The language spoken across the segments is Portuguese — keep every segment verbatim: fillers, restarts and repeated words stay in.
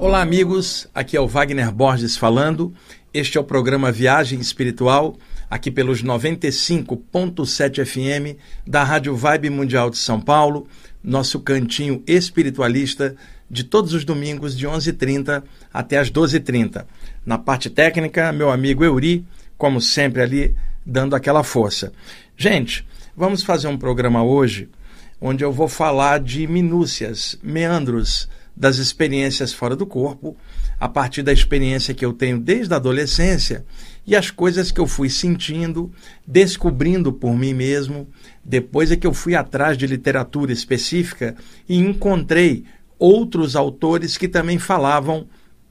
Olá amigos, aqui é o Wagner Borges falando. Este é o programa Viagem Espiritual, aqui pelos noventa e cinco ponto sete F M da Rádio Vibe Mundial de São Paulo, nosso cantinho espiritualista de todos os domingos de onze e trinta até as doze e trinta. Na parte técnica, meu amigo Euri, como sempre ali, dando aquela força. Gente, vamos fazer um programa hoje onde eu vou falar de minúcias, meandros das experiências fora do corpo, a partir da experiência que eu tenho desde a adolescência e as coisas que eu fui sentindo, descobrindo por mim mesmo. Depois é que eu fui atrás de literatura específica e encontrei outros autores que também falavam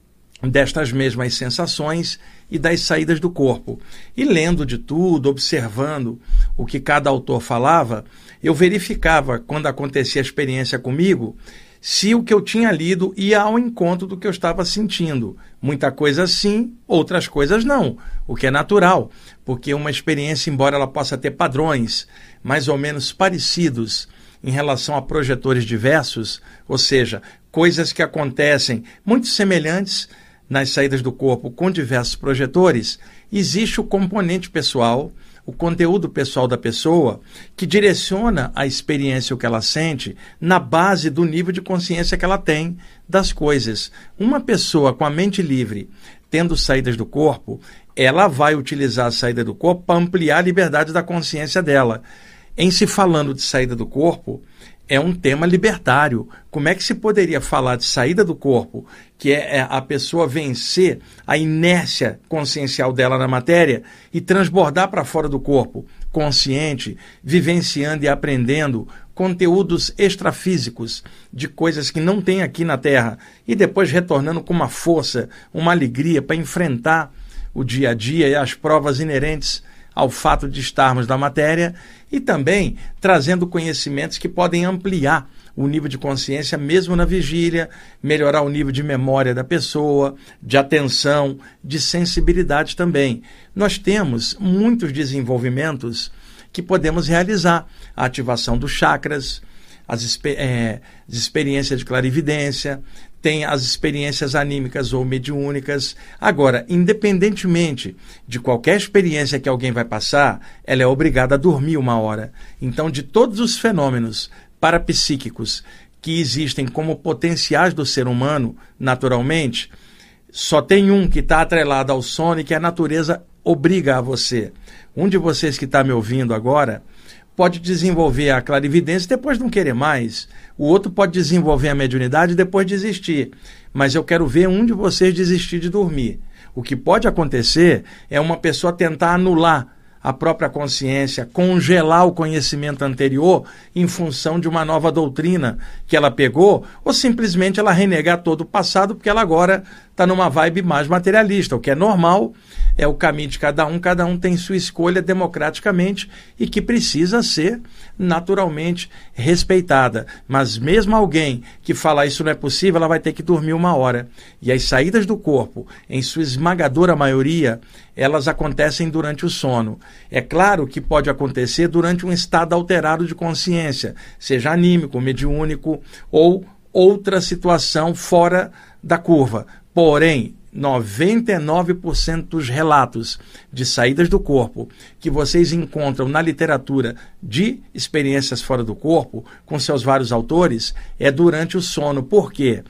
destas mesmas sensações e das saídas do corpo. E lendo de tudo, observando o que cada autor falava, eu verificava, quando acontecia a experiência comigo, se o que eu tinha lido ia ao encontro do que eu estava sentindo. Muita coisa sim, outras coisas não, o que é natural, porque uma experiência, embora ela possa ter padrões mais ou menos parecidos em relação a projetores diversos, ou seja, coisas que acontecem muito semelhantes nas saídas do corpo com diversos projetores, existe o componente pessoal, o conteúdo pessoal da pessoa, que direciona a experiência, o que ela sente, na base do nível de consciência que ela tem das coisas. Uma pessoa com a mente livre, tendo saídas do corpo, ela vai utilizar a saída do corpo para ampliar a liberdade da consciência dela. Em se falando de saída do corpo, é um tema libertário. Como é que se poderia falar de saída do corpo, que é a pessoa vencer a inércia consciencial dela na matéria e transbordar para fora do corpo, consciente, vivenciando e aprendendo conteúdos extrafísicos de coisas que não tem aqui na Terra e depois retornando com uma força, uma alegria para enfrentar o dia a dia e as provas inerentes ao fato de estarmos na matéria e também trazendo conhecimentos que podem ampliar o nível de consciência mesmo na vigília, melhorar o nível de memória da pessoa, de atenção, de sensibilidade também. Nós temos muitos desenvolvimentos que podemos realizar. A ativação dos chakras, as, exper- é, as experiências de clarividência, tem as experiências anímicas ou mediúnicas. Agora, independentemente de qualquer experiência que alguém vai passar, ela é obrigada a dormir uma hora. Então, de todos os fenômenos parapsíquicos que existem como potenciais do ser humano, naturalmente, só tem um que está atrelado ao sono e que a natureza obriga a você. Um de vocês que está me ouvindo agora pode desenvolver a clarividência e depois não querer mais. O outro pode desenvolver a mediunidade e depois desistir. Mas eu quero ver um de vocês desistir de dormir. O que pode acontecer é uma pessoa tentar anular a própria consciência, congelar o conhecimento anterior em função de uma nova doutrina que ela pegou, ou simplesmente ela renegar todo o passado porque ela agora está numa vibe mais materialista. O que é normal, é o caminho de cada um, cada um tem sua escolha democraticamente e que precisa ser naturalmente respeitada. Mas mesmo alguém que fala isso não é possível, ela vai ter que dormir uma hora. E as saídas do corpo, em sua esmagadora maioria, elas acontecem durante o sono. É claro que pode acontecer durante um estado alterado de consciência, seja anímico, mediúnico ou outra situação fora da curva. Porém, noventa e nove por cento dos relatos de saídas do corpo que vocês encontram na literatura de experiências fora do corpo, com seus vários autores, é durante o sono. Por quê?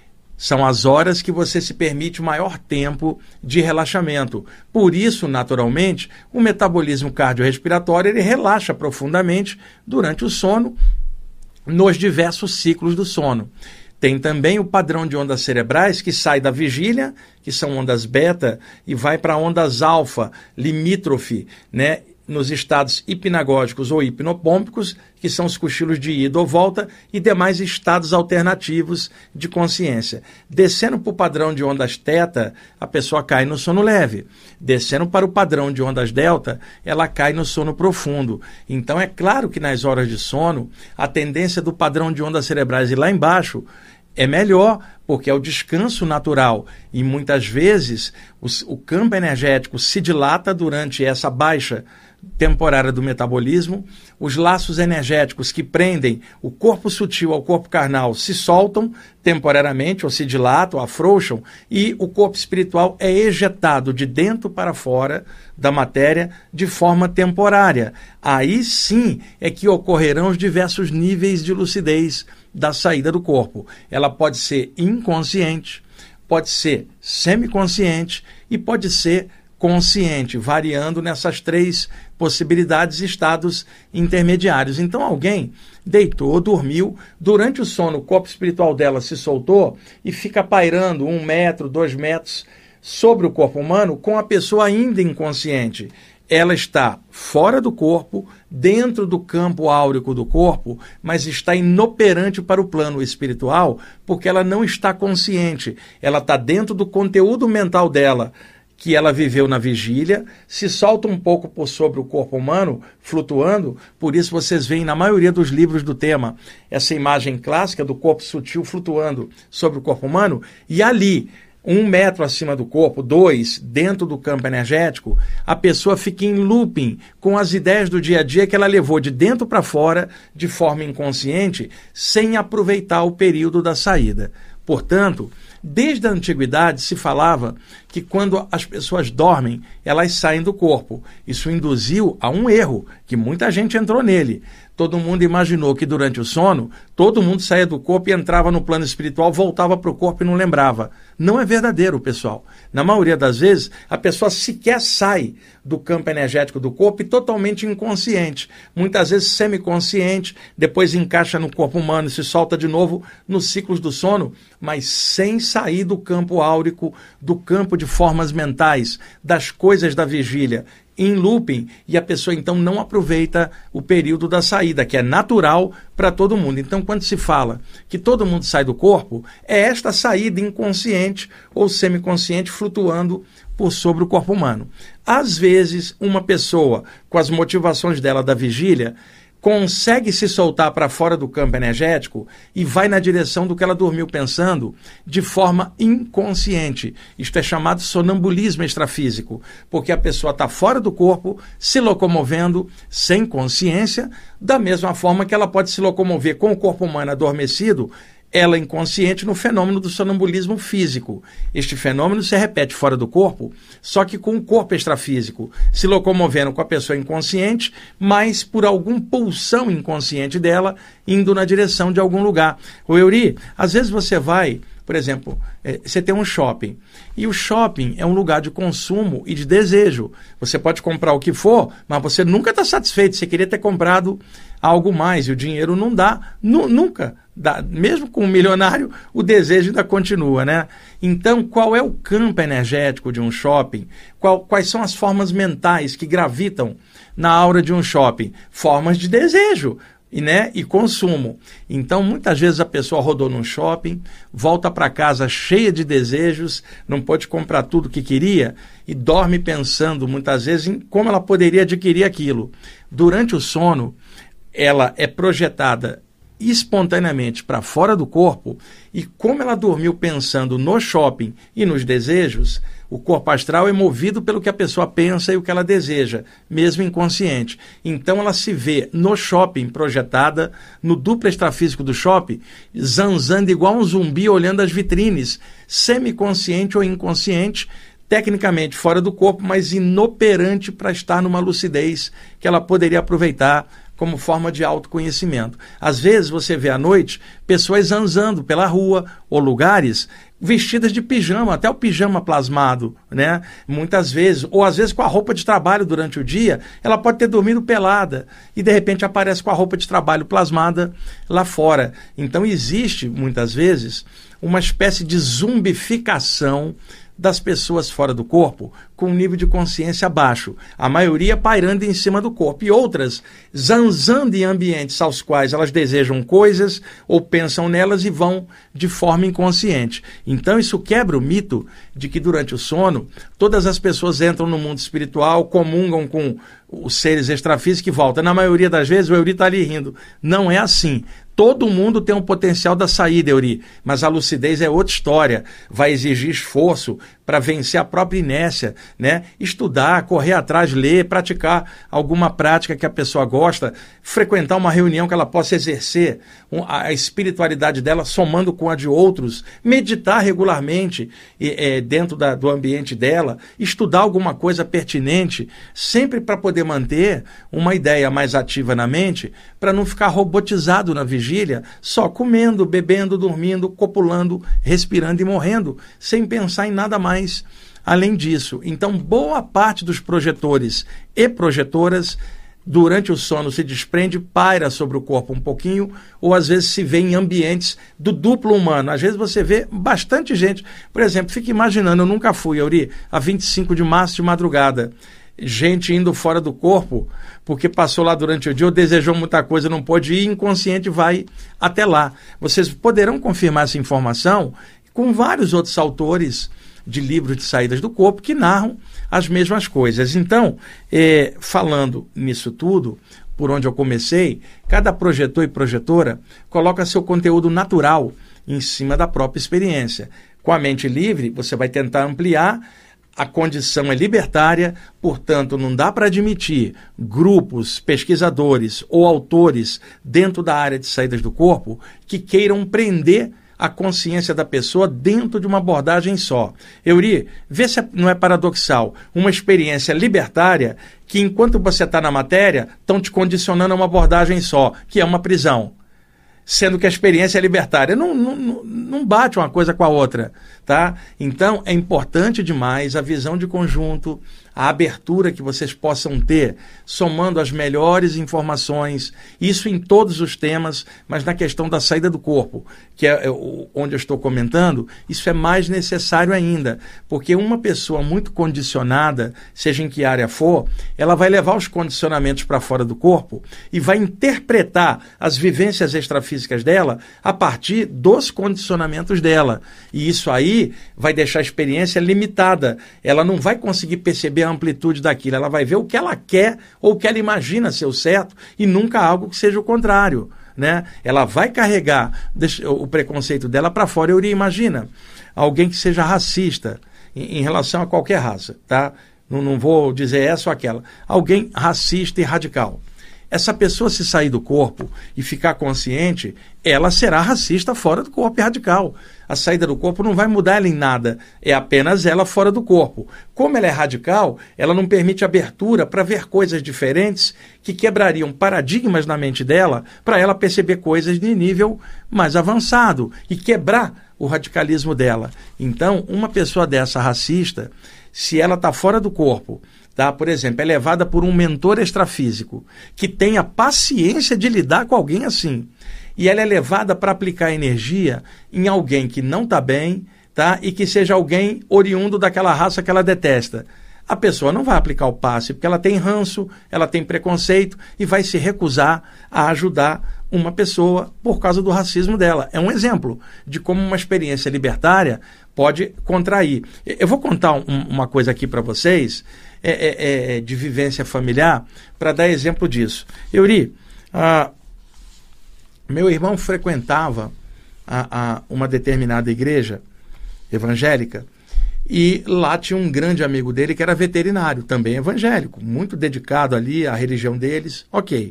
São as horas que você se permite o maior tempo de relaxamento. Por isso, naturalmente, o metabolismo cardiorrespiratório ele relaxa profundamente durante o sono, nos diversos ciclos do sono. Tem também o padrão de ondas cerebrais que sai da vigília, que são ondas beta, e vai para ondas alfa, limítrofe, né, nos estados hipnagógicos ou hipnopômpicos, que são os cochilos de ida ou volta, e demais estados alternativos de consciência. Descendo para o padrão de ondas teta, a pessoa cai no sono leve. Descendo para o padrão de ondas delta, ela cai no sono profundo. Então é claro que nas horas de sono, a tendência do padrão de ondas cerebrais ir lá embaixo é melhor, porque é o descanso natural. E muitas vezes o, o campo energético se dilata durante essa baixa temporária do metabolismo, os laços energéticos que prendem o corpo sutil ao corpo carnal se soltam temporariamente, ou se dilatam, afrouxam, e o corpo espiritual é ejetado de dentro para fora da matéria de forma temporária. Aí sim é que ocorrerão os diversos níveis de lucidez da saída do corpo. Ela pode ser inconsciente, pode ser semiconsciente e pode ser consciente, variando nessas três possibilidades e estados intermediários. Então alguém deitou, dormiu, durante o sono o corpo espiritual dela se soltou e fica pairando um metro, dois metros sobre o corpo humano com a pessoa ainda inconsciente. Ela está fora do corpo, dentro do campo áurico do corpo, mas está inoperante para o plano espiritual porque ela não está consciente. Ela está dentro do conteúdo mental dela, que ela viveu na vigília, se solta um pouco por sobre o corpo humano, flutuando. Por isso vocês veem na maioria dos livros do tema essa imagem clássica do corpo sutil flutuando sobre o corpo humano, e ali, um metro acima do corpo, dois, dentro do campo energético, a pessoa fica em looping com as ideias do dia a dia que ela levou de dentro para fora, de forma inconsciente, sem aproveitar o período da saída. Portanto, desde a antiguidade se falava que quando as pessoas dormem, elas saem do corpo. Isso induziu a um erro, que muita gente entrou nele. Todo mundo imaginou que durante o sono, todo mundo saía do corpo e entrava no plano espiritual, voltava para o corpo e não lembrava. Não é verdadeiro, pessoal. Na maioria das vezes, a pessoa sequer sai do campo energético do corpo e totalmente inconsciente. Muitas vezes semiconsciente, depois encaixa no corpo humano e se solta de novo nos ciclos do sono, mas sem sair do campo áurico, do campo de formas mentais, das coisas da vigília, em looping, e a pessoa então não aproveita o período da saída, que é natural para todo mundo. Então, quando se fala que todo mundo sai do corpo, é esta saída inconsciente ou semiconsciente flutuando por sobre o corpo humano. Às vezes, uma pessoa, com as motivações dela da vigília, consegue se soltar para fora do campo energético e vai na direção do que ela dormiu pensando de forma inconsciente. Isto é chamado sonambulismo extrafísico, porque a pessoa está fora do corpo, se locomovendo sem consciência, da mesma forma que ela pode se locomover com o corpo humano adormecido, ela inconsciente, no fenômeno do sonambulismo físico. Este fenômeno se repete fora do corpo, só que com o corpo extrafísico, se locomovendo com a pessoa inconsciente, mas por algum pulsão inconsciente dela, indo na direção de algum lugar. O Euri, às vezes você vai, por exemplo, é, você tem um shopping, e o shopping é um lugar de consumo e de desejo. Você pode comprar o que for, mas você nunca está satisfeito, você queria ter comprado algo mais, e o dinheiro não dá, nu- nunca dá. Mesmo com um milionário, o desejo ainda continua, né? Então, qual é o campo energético de um shopping? Qual, quais são as formas mentais que gravitam na aura de um shopping? Formas de desejo. E, né, e consumo. Então, muitas vezes a pessoa rodou num shopping, volta para casa cheia de desejos, não pôde comprar tudo que queria e dorme pensando muitas vezes em como ela poderia adquirir aquilo. Durante o sono, ela é projetada espontaneamente para fora do corpo, e como ela dormiu pensando no shopping e nos desejos, o corpo astral é movido pelo que a pessoa pensa e o que ela deseja, mesmo inconsciente. Então ela se vê no shopping projetada, no duplo extrafísico do shopping, zanzando igual um zumbi olhando as vitrines, semiconsciente ou inconsciente, tecnicamente fora do corpo, mas inoperante para estar numa lucidez que ela poderia aproveitar como forma de autoconhecimento. Às vezes você vê à noite pessoas zanzando pela rua ou lugares vestidas de pijama, até o pijama plasmado, né? Muitas vezes, ou às vezes com a roupa de trabalho durante o dia, ela pode ter dormido pelada e de repente aparece com a roupa de trabalho plasmada lá fora. Então existe, muitas vezes, uma espécie de zumbificação das pessoas fora do corpo, com um nível de consciência baixo, a maioria pairando em cima do corpo, e outras zanzando em ambientes aos quais elas desejam coisas ou pensam nelas e vão de forma inconsciente. Então isso quebra o mito de que durante o sono todas as pessoas entram no mundo espiritual, comungam com os seres extrafísicos e voltam. Na maioria das vezes o Euri está ali rindo. Não é assim. Todo mundo tem um potencial da saída, Euri, mas a lucidez é outra história. Vai exigir esforço, para vencer a própria inércia, né? Estudar, correr atrás, ler, praticar alguma prática que a pessoa gosta, frequentar uma reunião que ela possa exercer a espiritualidade dela somando com a de outros, meditar regularmente é, dentro da, do ambiente dela, estudar alguma coisa pertinente, sempre para poder manter uma ideia mais ativa na mente, para não ficar robotizado na vigília, só comendo, bebendo, dormindo, copulando, respirando e morrendo, sem pensar em nada mais além disso. Então, boa parte dos projetores e projetoras, durante o sono se desprende, paira sobre o corpo um pouquinho, ou às vezes se vê em ambientes do duplo humano. Às vezes você vê bastante gente. Por exemplo, fica imaginando, eu nunca fui, Auri, a vinte e cinco de março de madrugada, gente indo fora do corpo, porque passou lá durante o dia, ou desejou muita coisa, não pôde ir, inconsciente vai até lá. Vocês poderão confirmar essa informação com vários outros autores de livros de saídas do corpo que narram as mesmas coisas. Então, eh, falando nisso tudo, por onde eu comecei, cada projetor e projetora coloca seu conteúdo natural em cima da própria experiência. Com a mente livre, você vai tentar ampliar, a condição é libertária, portanto, não dá para admitir grupos, pesquisadores ou autores dentro da área de saídas do corpo que queiram prender a consciência da pessoa dentro de uma abordagem só. Euri, vê se não é paradoxal. Uma experiência libertária que, enquanto você está na matéria, estão te condicionando a uma abordagem só, que é uma prisão. Sendo que a experiência é libertária. Não, não, não bate uma coisa com a outra, tá? Então, é importante demais a visão de conjunto, a abertura que vocês possam ter, somando as melhores informações, isso em todos os temas, mas na questão da saída do corpo, que é onde eu estou comentando, isso é mais necessário ainda, porque uma pessoa muito condicionada, seja em que área for, ela vai levar os condicionamentos para fora do corpo e vai interpretar as vivências extrafísicas dela a partir dos condicionamentos dela. E isso aí vai deixar a experiência limitada. Ela não vai conseguir perceber a amplitude daquilo, ela vai ver o que ela quer ou o que ela imagina ser o certo e nunca algo que seja o contrário, né? Ela vai carregar o preconceito dela para fora. Eu imagina alguém que seja racista em, em relação a qualquer raça, tá? Não, não vou dizer essa ou aquela. Alguém racista e radical. Essa pessoa, se sair do corpo e ficar consciente, ela será racista fora do corpo e radical. A saída do corpo não vai mudar ela em nada, é apenas ela fora do corpo. Como ela é radical, ela não permite abertura para ver coisas diferentes que quebrariam paradigmas na mente dela para ela perceber coisas de nível mais avançado e quebrar o radicalismo dela. Então, uma pessoa dessa racista, se ela está fora do corpo, tá? Por exemplo, é levada por um mentor extrafísico que tenha paciência de lidar com alguém assim, e ela é levada para aplicar energia em alguém que não está bem, tá? E que seja alguém oriundo daquela raça que ela detesta. A pessoa não vai aplicar o passe porque ela tem ranço, ela tem preconceito e vai se recusar a ajudar uma pessoa por causa do racismo dela. É um exemplo de como uma experiência libertária pode contrair. Eu vou contar um, uma coisa aqui para vocês, é, é, é, de vivência familiar, para dar exemplo disso. Euri, ah, meu irmão frequentava a, a uma determinada igreja evangélica e lá tinha um grande amigo dele que era veterinário, também evangélico, muito dedicado ali à religião deles. Ok.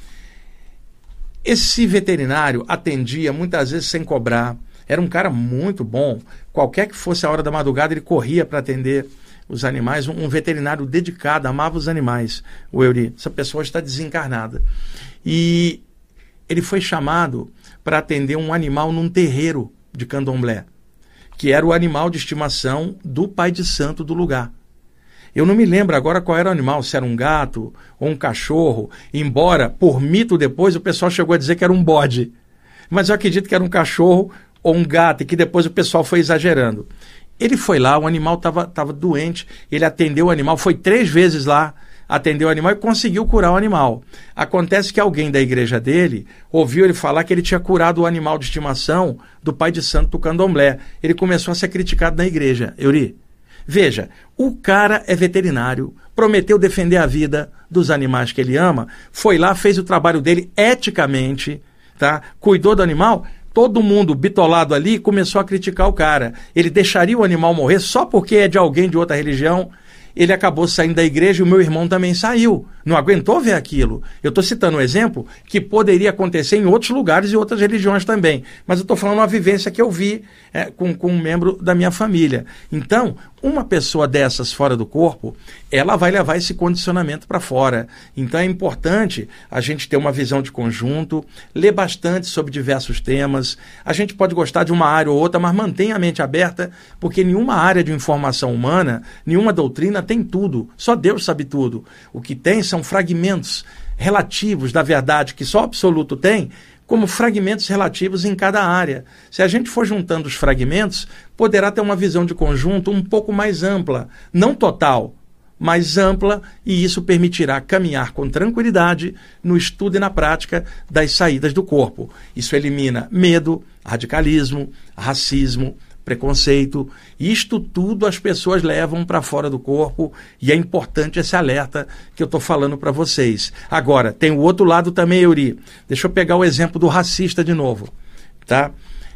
Esse veterinário atendia muitas vezes sem cobrar, era um cara muito bom, qualquer que fosse a hora da madrugada ele corria para atender os animais, um, um veterinário dedicado, amava os animais, o Euri. Essa pessoa está desencarnada. E ele foi chamado para atender um animal num terreiro de candomblé, que era o animal de estimação do pai de santo do lugar. Eu não me lembro agora qual era o animal, se era um gato ou um cachorro, embora, por mito depois, o pessoal chegou a dizer que era um bode. Mas eu acredito que era um cachorro ou um gato, e que depois o pessoal foi exagerando. Ele foi lá, o animal estava estava doente, ele atendeu o animal, foi três vezes lá, atendeu o animal e conseguiu curar o animal. Acontece que alguém da igreja dele ouviu ele falar que ele tinha curado o animal de estimação do pai de santo do candomblé. Ele começou a ser criticado na igreja. Euri, veja, o cara é veterinário, prometeu defender a vida dos animais que ele ama, foi lá, fez o trabalho dele eticamente, tá? Cuidou do animal, todo mundo bitolado ali começou a criticar o cara. Ele deixaria o animal morrer só porque é de alguém de outra religião? Ele acabou saindo da igreja e o meu irmão também saiu. Não aguentou ver aquilo. Eu estou citando um exemplo que poderia acontecer em outros lugares e outras religiões também. Mas eu estou falando uma vivência que eu vi é, com, com um membro da minha família. Então, uma pessoa dessas fora do corpo, ela vai levar esse condicionamento para fora. Então é importante a gente ter uma visão de conjunto, ler bastante sobre diversos temas. A gente pode gostar de uma área ou outra, mas mantenha a mente aberta, porque nenhuma área de informação humana, nenhuma doutrina tem tudo. Só Deus sabe tudo. O que tem são fragmentos relativos da verdade que só o absoluto tem, como fragmentos relativos em cada área. Se a gente for juntando os fragmentos, poderá ter uma visão de conjunto um pouco mais ampla, não total, mais ampla, e isso permitirá caminhar com tranquilidade no estudo e na prática das saídas do corpo. Isso elimina medo, radicalismo, racismo, preconceito. Isto tudo as pessoas levam para fora do corpo e é importante esse alerta que eu estou falando para vocês. Agora, tem o outro lado também, Euri. Deixa eu pegar o exemplo do racista de novo. Tá?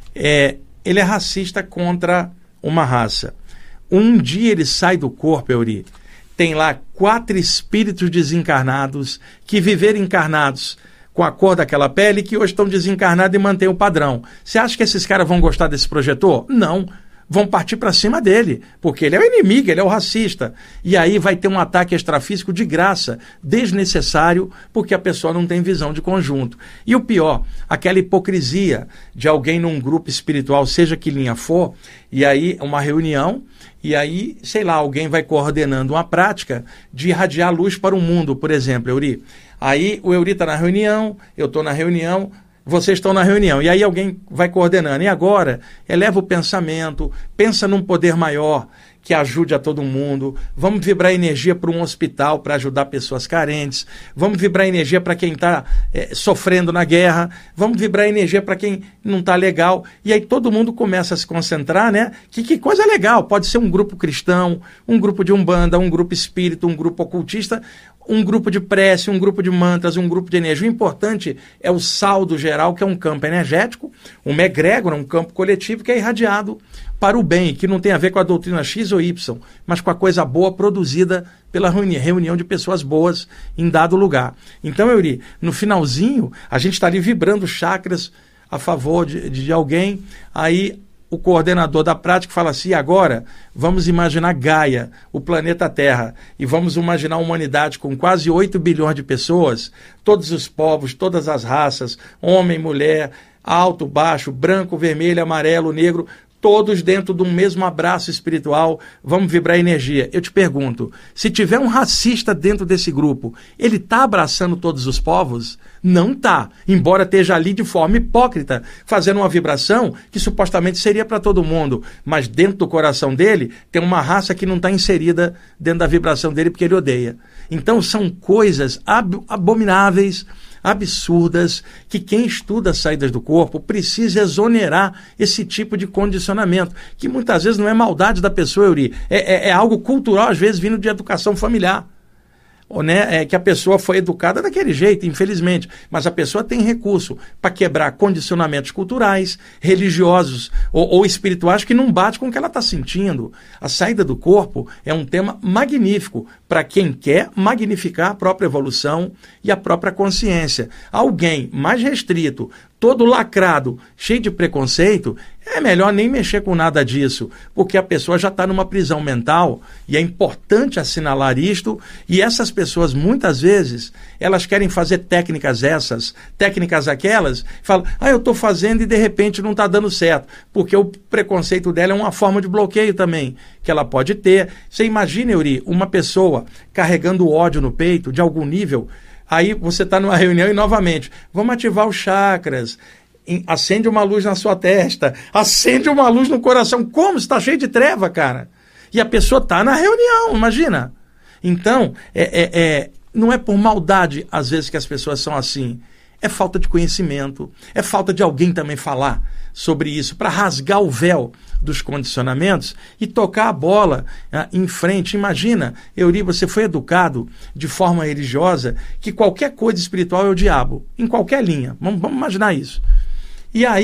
É, ele é racista contra uma raça. Um dia ele sai do corpo, Euri. Tem lá quatro espíritos desencarnados que viveram encarnados com a cor daquela pele, que hoje estão desencarnados e mantêm o padrão. Você acha que esses caras vão gostar desse projetor? Não. Vão partir para cima dele, porque ele é o inimigo, ele é o racista. E aí vai ter um ataque extrafísico de graça, desnecessário, porque a pessoa não tem visão de conjunto. E o pior, aquela hipocrisia de alguém num grupo espiritual, seja que linha for, e aí uma reunião, e aí, sei lá, alguém vai coordenando uma prática de irradiar luz para o mundo, por exemplo, Euri. Aí o Euri está na reunião, eu estou na reunião, vocês estão na reunião. E aí alguém vai coordenando. E agora, eleva o pensamento, pensa num poder maior que ajude a todo mundo. Vamos vibrar energia para um hospital para ajudar pessoas carentes. Vamos vibrar energia para quem está é, sofrendo na guerra. Vamos vibrar energia para quem não está legal. E aí todo mundo começa a se concentrar, né? Que, que coisa legal. Pode ser um grupo cristão, um grupo de umbanda, um grupo espírita, um grupo ocultista, um grupo de prece, um grupo de mantras, um grupo de energia. O importante é o saldo geral, que é um campo energético, uma egrégora, um campo coletivo que é irradiado para o bem, que não tem a ver com a doutrina X ou Y, mas com a coisa boa produzida pela reuni- reunião de pessoas boas em dado lugar. Então, Euri, no finalzinho, a gente está ali vibrando chakras a favor de, de alguém, aí o coordenador da prática fala assim: agora vamos imaginar Gaia, o planeta Terra, e vamos imaginar a humanidade com quase oito bilhões de pessoas, todos os povos, todas as raças, homem, mulher, alto, baixo, branco, vermelho, amarelo, negro, todos dentro de um mesmo abraço espiritual, vamos vibrar energia. Eu te pergunto, se tiver um racista dentro desse grupo, ele está abraçando todos os povos? Não está, embora esteja ali de forma hipócrita, fazendo uma vibração que supostamente seria para todo mundo, mas dentro do coração dele tem uma raça que não está inserida dentro da vibração dele porque ele odeia. Então são coisas ab- abomináveis, absurdas, que quem estuda saídas do corpo precisa exonerar esse tipo de condicionamento, que muitas vezes não é maldade da pessoa, Euri, é, é, é algo cultural, às vezes vindo de educação familiar. Ou, né, é que a pessoa foi educada daquele jeito, infelizmente, mas a pessoa tem recurso para quebrar condicionamentos culturais, religiosos ou, ou espirituais que não bate com o que ela está sentindo. A saída do corpo é um tema magnífico para quem quer magnificar a própria evolução e a própria consciência. Alguém mais restrito, todo lacrado, cheio de preconceito, é melhor nem mexer com nada disso, porque a pessoa já está numa prisão mental, e é importante assinalar isto, e essas pessoas, muitas vezes, elas querem fazer técnicas essas, técnicas aquelas, falam, ah, eu estou fazendo e de repente não está dando certo, porque o preconceito dela é uma forma de bloqueio também, que ela pode ter. Você imagina, Euri, uma pessoa carregando ódio no peito, de algum nível. Aí você está numa reunião e, novamente, vamos ativar os chakras, acende uma luz na sua testa, acende uma luz no coração. Como? Você está cheio de treva, cara. E a pessoa está na reunião, imagina. Então, é, é, é, não é por maldade, às vezes, que as pessoas são assim. É falta de conhecimento, é falta de alguém também falar sobre isso, para rasgar o véu dos condicionamentos e tocar a bola ah, em frente. Imagina, Euri, você foi educado de forma religiosa que qualquer coisa espiritual é o diabo, em qualquer linha. Vamos, vamos imaginar isso. E aí,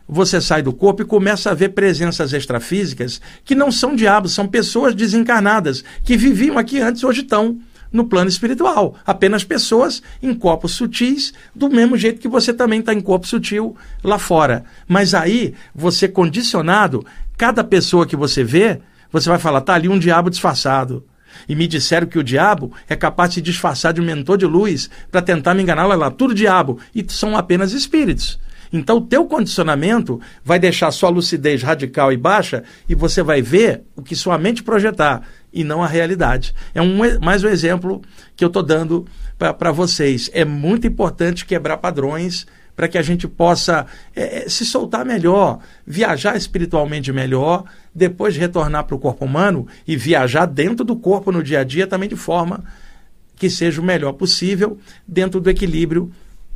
você sai do corpo e começa a ver presenças extrafísicas que não são diabos, são pessoas desencarnadas, que viviam aqui antes e hoje estão no plano espiritual. Apenas pessoas em corpos sutis, do mesmo jeito que você também está em corpo sutil lá fora. Mas aí, você condicionado, cada pessoa que você vê, você vai falar, tá ali um diabo disfarçado. E me disseram que o diabo é capaz de se disfarçar de um mentor de luz para tentar me enganar. Olha lá, tudo diabo. E são apenas espíritos. Então, o teu condicionamento vai deixar sua lucidez radical e baixa e você vai ver o que sua mente projetar e não a realidade. É um, mais um exemplo que eu estou dando para vocês. É muito importante quebrar padrões para que a gente possa é, se soltar melhor, viajar espiritualmente melhor, depois retornar para o corpo humano e viajar dentro do corpo no dia a dia também de forma que seja o melhor possível dentro do equilíbrio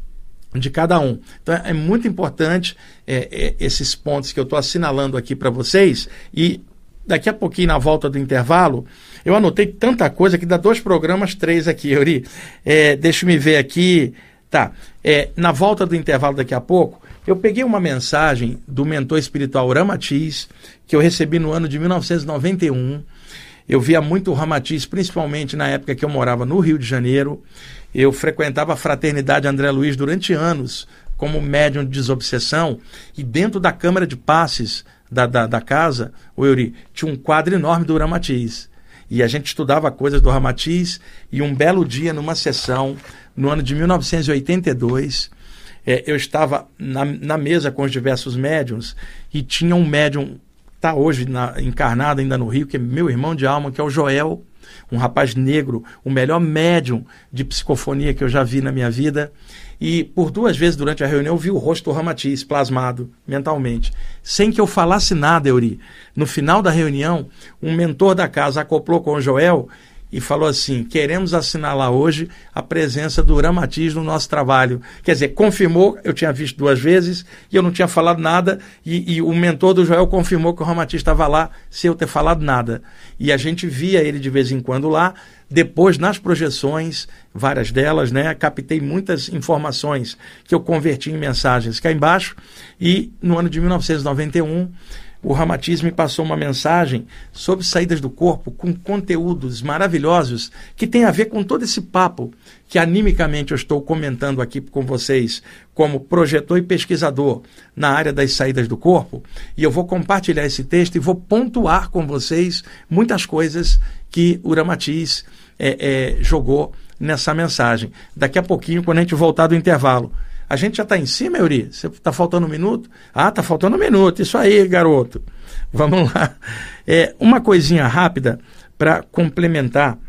de cada um. Então é muito importante é, é, esses pontos que eu estou assinalando aqui para vocês, e daqui a pouquinho, na volta do intervalo, eu anotei tanta coisa que dá dois programas, três aqui, Euri. É, deixa eu me ver aqui. Tá, é, na volta do intervalo daqui a pouco, eu peguei uma mensagem do mentor espiritual Ramatiz, que eu recebi no ano de mil novecentos e noventa e um. Eu via muito o Ramatiz, principalmente na época que eu morava no Rio de Janeiro. Eu frequentava a Fraternidade André Luiz durante anos, como médium de desobsessão, e dentro da câmara de passes da, da, da casa, o Euri, tinha um quadro enorme do Ramatiz. E a gente estudava coisas do Ramatiz, e um belo dia, numa sessão, no ano de mil novecentos e oitenta e dois, é, eu estava na, na mesa com os diversos médiums, e tinha um médium, está hoje na, encarnado ainda no Rio, que é meu irmão de alma, que é o Joel, um rapaz negro, o melhor médium de psicofonia que eu já vi na minha vida. E por duas vezes durante a reunião eu vi o rosto do Ramatiz plasmado mentalmente, sem que eu falasse nada, Euri. No final da reunião, um mentor da casa acoplou com o Joel e falou assim: queremos assinalar hoje a presença do Ramatiz no nosso trabalho. Quer dizer, confirmou, eu tinha visto duas vezes e eu não tinha falado nada, e, e o mentor do Joel confirmou que o Ramatiz estava lá sem eu ter falado nada. E a gente via ele de vez em quando lá. Depois, nas projeções, várias delas, né, captei muitas informações que eu converti em mensagens cá embaixo, e no ano de mil novecentos e noventa e um, o Ramatiz me passou uma mensagem sobre saídas do corpo com conteúdos maravilhosos que tem a ver com todo esse papo que animicamente eu estou comentando aqui com vocês como projetor e pesquisador na área das saídas do corpo, e eu vou compartilhar esse texto e vou pontuar com vocês muitas coisas que o Ramatiz é, é, jogou nessa mensagem. Daqui a pouquinho, quando a gente voltar do intervalo. A gente já está em cima, Euri? Você está faltando um minuto? Ah, está faltando um minuto. Isso aí, garoto. Vamos lá. É, uma coisinha rápida para complementar.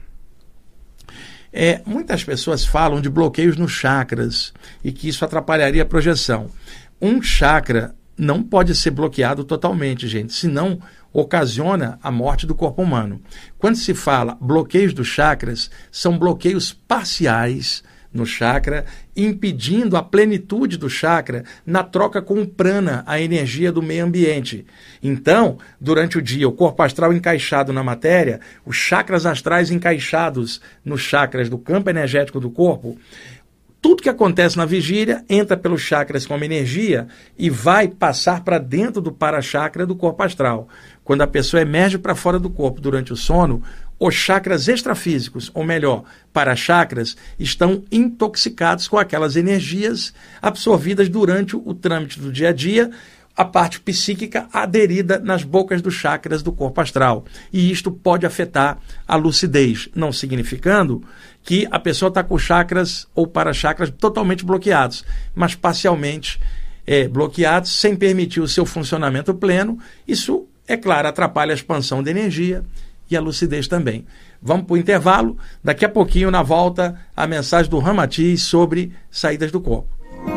É, muitas pessoas falam de bloqueios nos chakras e que isso atrapalharia a projeção. Um chakra não pode ser bloqueado totalmente, gente, senão ocasiona a morte do corpo humano. Quando se fala bloqueios dos chakras, são bloqueios parciais no chakra, impedindo a plenitude do chakra na troca com o prana, a energia do meio ambiente. Então, durante o dia, o corpo astral encaixado na matéria, os chakras astrais encaixados nos chakras do campo energético do corpo, tudo que acontece na vigília entra pelos chakras como energia e vai passar para dentro do para-chakra do corpo astral. Quando a pessoa emerge para fora do corpo durante o sono, os chakras extrafísicos, ou melhor, para-chakras, estão intoxicados com aquelas energias absorvidas durante o trâmite do dia a dia, a parte psíquica aderida nas bocas dos chakras do corpo astral. E isto pode afetar a lucidez, não significando que a pessoa está com chakras ou para-chakras totalmente bloqueados, mas parcialmente é, bloqueados, sem permitir o seu funcionamento pleno. Isso, é claro, atrapalha a expansão de energia e a lucidez também. Vamos para o intervalo. Daqui a pouquinho, na volta, a mensagem do Ramatiz sobre saídas do corpo.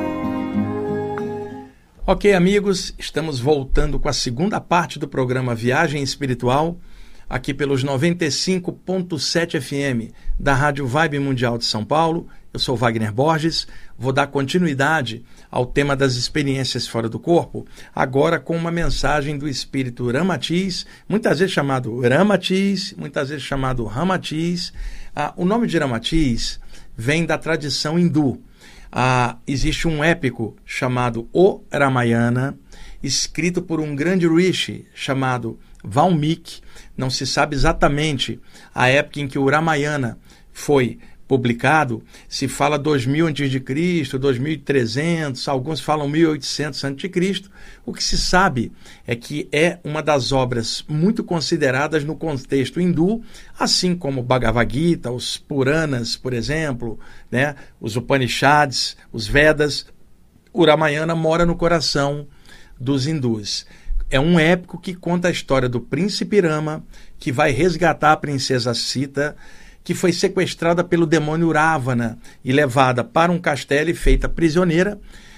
Ok, amigos, estamos voltando com a segunda parte do programa Viagem Espiritual, aqui pelos noventa e cinco ponto sete F M da Rádio Vibe Mundial de São Paulo. Eu sou Wagner Borges, vou dar continuidade ao tema das experiências fora do corpo, agora com uma mensagem do espírito Ramatiz, muitas vezes chamado Ramatiz, muitas vezes chamado Ramatiz. Ah, o nome de Ramatiz vem da tradição hindu. Ah, existe um épico chamado O Ramayana, escrito por um grande rishi chamado Valmiki. Não se sabe exatamente a época em que o Ramayana foi publicado, se fala dois mil antes de Cristo, dois mil e trezentos, alguns falam mil e oitocentos antes de Cristo. O que se sabe é que é uma das obras muito consideradas no contexto hindu, assim como o Bhagavad Gita, os Puranas, por exemplo, né, os Upanishads, os Vedas. O Ramayana mora no coração dos hindus. É um épico que conta a história do príncipe Rama, que vai resgatar a princesa Sita, que foi sequestrada pelo demônio Ravana e levada para um castelo e feita prisioneira.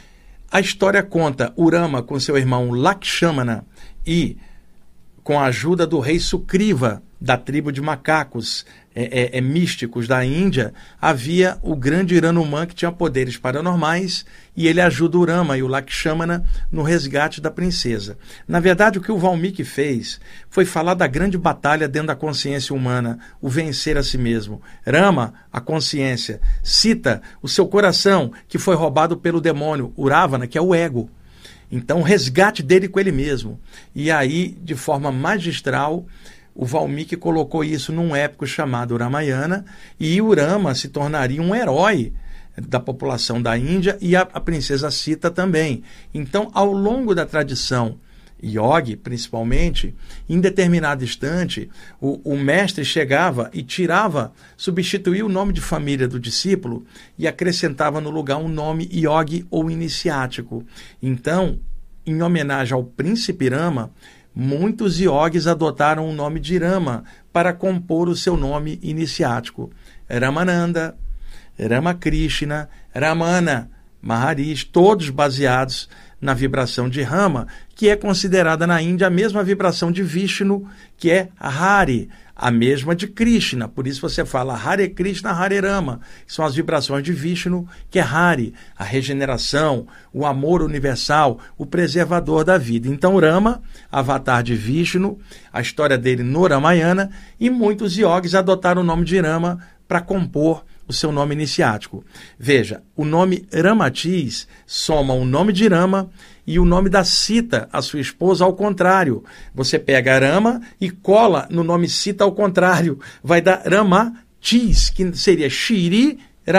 A história conta o Rama com seu irmão Lakshmana e com a ajuda do rei Sugriva, da tribo de macacos é, é, é, místicos da Índia. Havia o grande Hanuman que tinha poderes paranormais e ele ajuda o Rama e o Lakshmana no resgate da princesa. Na verdade, o que o Valmiki fez foi falar da grande batalha dentro da consciência humana, o vencer a si mesmo. Rama, a consciência. Sita, o seu coração, que foi roubado pelo demônio, o Ravana, que é o ego. Então, o resgate dele com ele mesmo. E aí, de forma magistral, o Valmiki colocou isso num épico chamado Ramayana, e o Rama se tornaria um herói da população da Índia e a, a princesa Sita também. Então, ao longo da tradição yogi, principalmente, em determinado instante, o, o mestre chegava e tirava, substituía o nome de família do discípulo e acrescentava no lugar um nome yogi ou iniciático. Então, em homenagem ao príncipe Rama, muitos yogis adotaram o nome de Rama para compor o seu nome iniciático. Ramananda, Ramakrishna, Ramana, Maharishi, todos baseados na vibração de Rama, que é considerada na Índia a mesma vibração de Vishnu, que é Hari, a mesma de Krishna. Por isso você fala Hare Krishna, Hare Rama, que são as vibrações de Vishnu, que é Hari, a regeneração, o amor universal, o preservador da vida. Então Rama, avatar de Vishnu, a história dele no Ramayana, e muitos yogis adotaram o nome de Rama para compor o seu nome iniciático. Veja, o nome Ramatis soma o nome de Rama e o nome da Sita, a sua esposa, ao contrário. Você pega Rama e cola no nome Sita ao contrário. Vai dar Ramatis, que seria Shri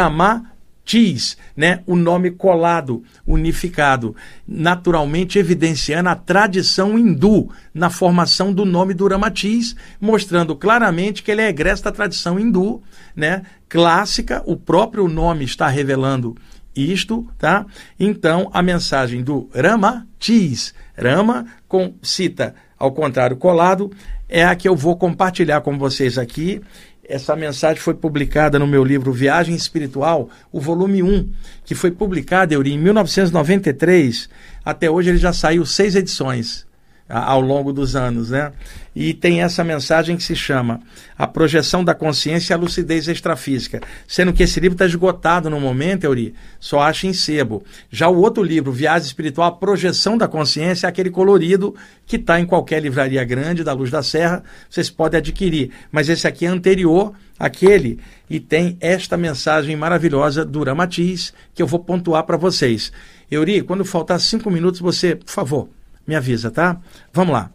Ramatis, né? O nome colado, unificado, naturalmente evidenciando a tradição hindu na formação do nome do Ramatis, mostrando claramente que ele é egresso da tradição hindu, né? Clássica. O próprio nome está revelando isto, tá? Então, a mensagem do Ramatis, Rama com Sita ao contrário colado, é a que eu vou compartilhar com vocês aqui. Essa mensagem foi publicada no meu livro Viagem Espiritual, o volume um, que foi publicado, Euri, em mil novecentos e noventa e três. Até hoje ele já saiu seis edições ao longo dos anos, né? E tem essa mensagem que se chama A Projeção da Consciência e a Lucidez Extrafísica, sendo que esse livro está esgotado no momento, Euri, só acha em sebo. Já o outro livro, Viagem Espiritual, A Projeção da Consciência, é aquele colorido que está em qualquer livraria grande da Luz da Serra, vocês podem adquirir. Mas esse aqui é anterior àquele e tem esta mensagem maravilhosa do Ramatis, que eu vou pontuar para vocês. Euri, quando faltar cinco minutos, você, por favor, me avisa, tá? Vamos lá.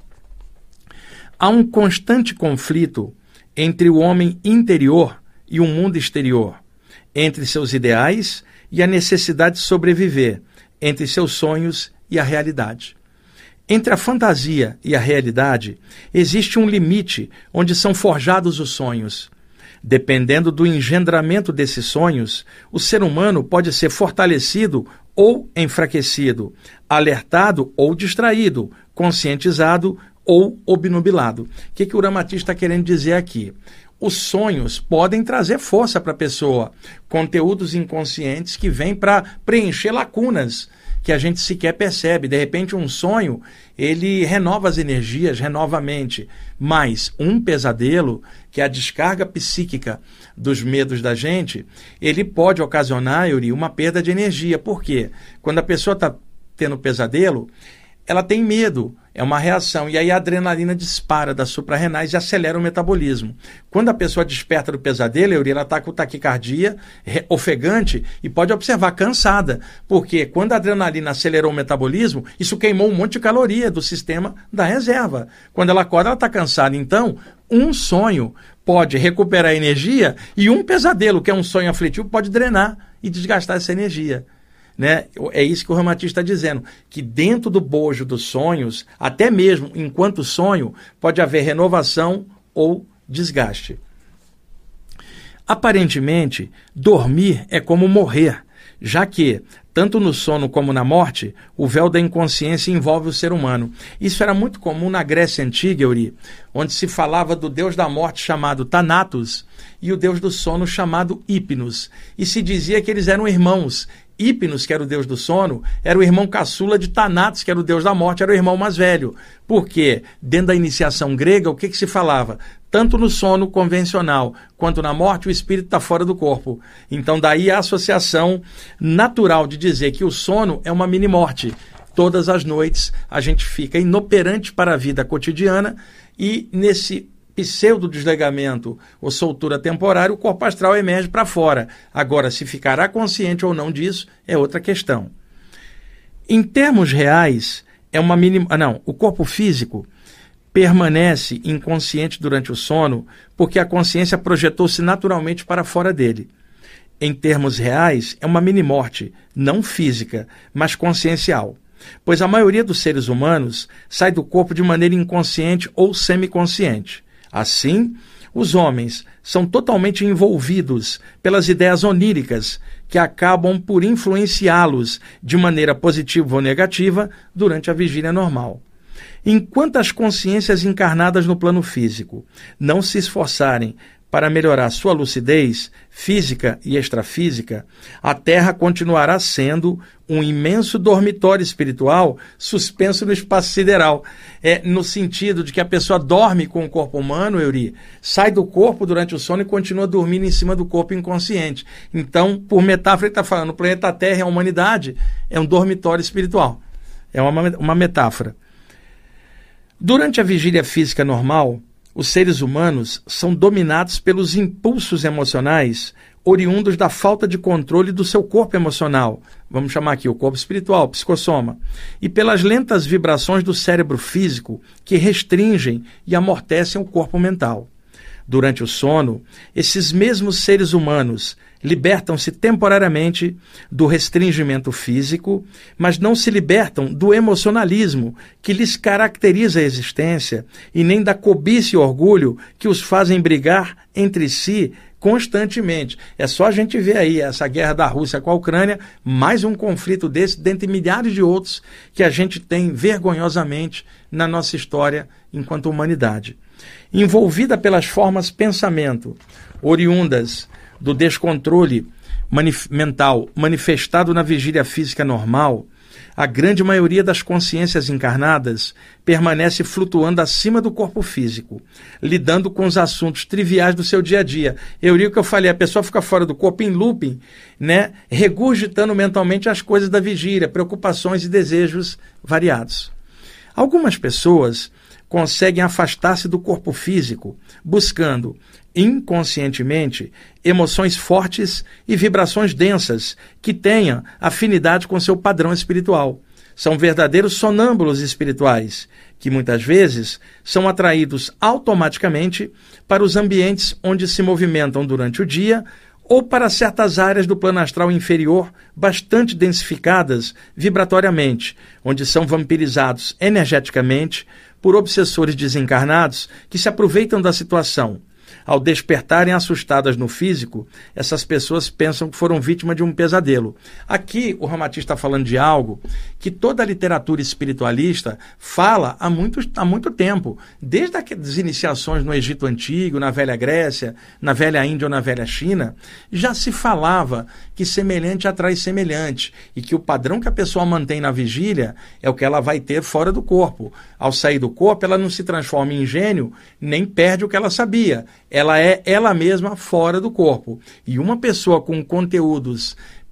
Há um constante conflito entre o homem interior e o mundo exterior, entre seus ideais e a necessidade de sobreviver, entre seus sonhos e a realidade. Entre a fantasia e a realidade, existe um limite onde são forjados os sonhos. Dependendo do engendramento desses sonhos, o ser humano pode ser fortalecido ou enfraquecido, alertado ou distraído, conscientizado ou obnubilado. O que, que o Ramatis está querendo dizer aqui? Os sonhos podem trazer força para a pessoa, conteúdos inconscientes que vêm para preencher lacunas que a gente sequer percebe. De repente, um sonho, ele renova as energias, renova a mente. Mas um pesadelo, que é a descarga psíquica dos medos da gente, ele pode ocasionar, Yuri, uma perda de energia. Por quê? Quando a pessoa está tendo pesadelo, ela tem medo É uma reação. E aí a adrenalina dispara das suprarrenais e acelera o metabolismo. Quando a pessoa desperta do pesadelo, ela está com taquicardia ofegante e pode observar cansada. Porque quando a adrenalina acelerou o metabolismo, isso queimou um monte de caloria do sistema da reserva. Quando ela acorda, ela está cansada. Então, um sonho pode recuperar energia e um pesadelo, que é um sonho aflitivo, pode drenar e desgastar essa energia. Né? É isso que o reumatista está dizendo, que dentro do bojo dos sonhos, até mesmo enquanto sonho, pode haver renovação ou desgaste. Aparentemente, dormir é como morrer, já que, tanto no sono como na morte, o véu da inconsciência envolve o ser humano. Isso era muito comum na Grécia Antiga, Euri, onde se falava do deus da morte chamado Thanatos e o deus do sono chamado Hipnos. E se dizia que eles eram irmãos. Hipnos, que era o deus do sono, era o irmão caçula de Thanatos, que era o deus da morte, era o irmão mais velho. Porque, dentro da iniciação grega, o que, que se falava? Tanto no sono convencional quanto na morte, o espírito está fora do corpo. Então, daí a associação natural de dizer que o sono é uma mini-morte. Todas as noites a gente fica inoperante para a vida cotidiana e nesse pseudo-desligamento ou soltura temporária, o corpo astral emerge para fora. Agora, se ficará consciente ou não disso, é outra questão. Em termos reais, é uma mínima... Ah, não, o corpo físico permanece inconsciente durante o sono porque a consciência projetou-se naturalmente para fora dele. Em termos reais, é uma mini-morte, não física, mas consciencial. Pois a maioria dos seres humanos sai do corpo de maneira inconsciente ou semiconsciente. Assim, os homens são totalmente envolvidos pelas ideias oníricas que acabam por influenciá-los de maneira positiva ou negativa durante a vigília normal. Enquanto as consciências encarnadas no plano físico não se esforçarem para melhorar sua lucidez física e extrafísica, a Terra continuará sendo um imenso dormitório espiritual suspenso no espaço sideral. É, no sentido de que a pessoa dorme com o corpo humano, Euri, sai do corpo durante o sono e continua dormindo em cima do corpo inconsciente. Então, por metáfora, ele está falando, o planeta Terra e a humanidade é um dormitório espiritual. É uma, uma metáfora. Durante a vigília física normal, os seres humanos são dominados pelos impulsos emocionais oriundos da falta de controle do seu corpo emocional, vamos chamar aqui o corpo espiritual, psicossoma, e pelas lentas vibrações do cérebro físico que restringem e amortecem o corpo mental. Durante o sono, esses mesmos seres humanos libertam-se temporariamente do restringimento físico, mas não se libertam do emocionalismo que lhes caracteriza a existência e nem da cobiça e orgulho que os fazem brigar entre si constantemente. É só a gente ver aí essa guerra da Rússia com a Ucrânia, mais um conflito desse, dentre milhares de outros que a gente tem vergonhosamente na nossa história enquanto humanidade. Envolvida pelas formas pensamento, oriundas do descontrole manif- mental manifestado na vigília física normal, a grande maioria das consciências encarnadas permanece flutuando acima do corpo físico, lidando com os assuntos triviais do seu dia a dia. Eu li o que eu falei, a pessoa fica fora do corpo em looping, né, regurgitando mentalmente as coisas da vigília, preocupações e desejos variados. Algumas pessoas conseguem afastar-se do corpo físico, buscando inconscientemente emoções fortes e vibrações densas que tenham afinidade com seu padrão espiritual. São verdadeiros sonâmbulos espirituais, que muitas vezes são atraídos automaticamente para os ambientes onde se movimentam durante o dia ou para certas áreas do plano astral inferior bastante densificadas vibratoriamente, onde são vampirizados energeticamente por obsessores desencarnados que se aproveitam da situação. Ao despertarem assustadas no físico, essas pessoas pensam que foram vítimas de um pesadelo. Aqui o reumatista está falando de algo que toda a literatura espiritualista fala há muito, há muito tempo. Desde as iniciações no Egito Antigo, na Velha Grécia, na Velha Índia ou na Velha China, já se falava que semelhante atrai semelhante e que o padrão que a pessoa mantém na vigília é o que ela vai ter fora do corpo. Ao sair do corpo, ela não se transforma em gênio, nem perde o que ela sabia. Ela é ela mesma fora do corpo. E uma pessoa com conteúdos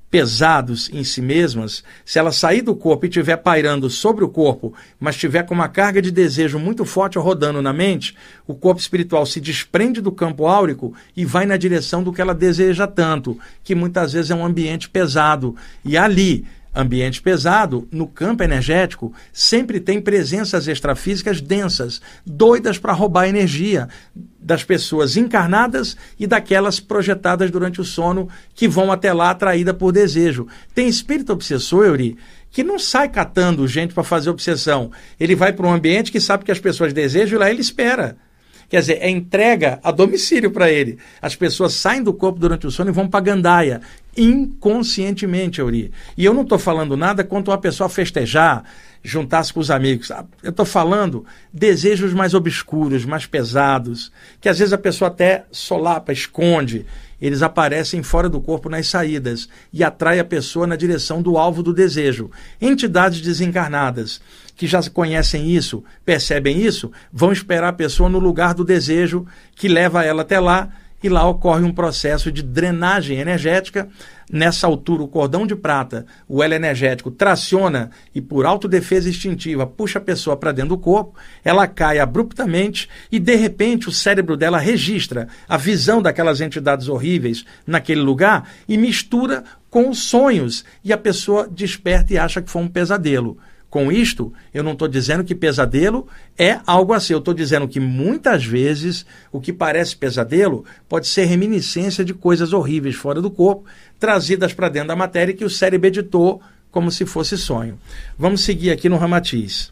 pesados em si mesmas, se ela sair do corpo e estiver pairando sobre o corpo, mas estiver com uma carga de desejo muito forte rodando na mente, o corpo espiritual se desprende do campo áurico e vai na direção do que ela deseja tanto, que muitas vezes é um ambiente pesado. E ali, ambiente pesado, no campo energético, sempre tem presenças extrafísicas densas, doidas para roubar energia das pessoas encarnadas e daquelas projetadas durante o sono, que vão até lá atraída por desejo. Tem espírito obsessor, Euri, que não sai catando gente para fazer obsessão. Ele vai para um ambiente que sabe que as pessoas desejam e lá ele espera. Quer dizer, é entrega a domicílio para ele. As pessoas saem do corpo durante o sono e vão para a gandaia, inconscientemente, Euri. E eu não estou falando nada quanto a pessoa festejar, juntar-se com os amigos. Eu estou falando desejos mais obscuros, mais pesados, que às vezes a pessoa até solapa, esconde. Eles aparecem fora do corpo nas saídas e atraem a pessoa na direção do alvo do desejo. Entidades desencarnadas que já conhecem isso, percebem isso, vão esperar a pessoa no lugar do desejo, que leva ela até lá, e lá ocorre um processo de drenagem energética. Nessa altura, o cordão de prata, o elo energético, traciona e, por autodefesa instintiva, puxa a pessoa para dentro do corpo, ela cai abruptamente e, de repente, o cérebro dela registra a visão daquelas entidades horríveis naquele lugar e mistura com os sonhos, e a pessoa desperta e acha que foi um pesadelo. Com isto, eu não estou dizendo que pesadelo é algo assim. Eu estou dizendo que muitas vezes o que parece pesadelo pode ser reminiscência de coisas horríveis fora do corpo, trazidas para dentro da matéria que o cérebro editou como se fosse sonho. Vamos seguir aqui no Ramatiz.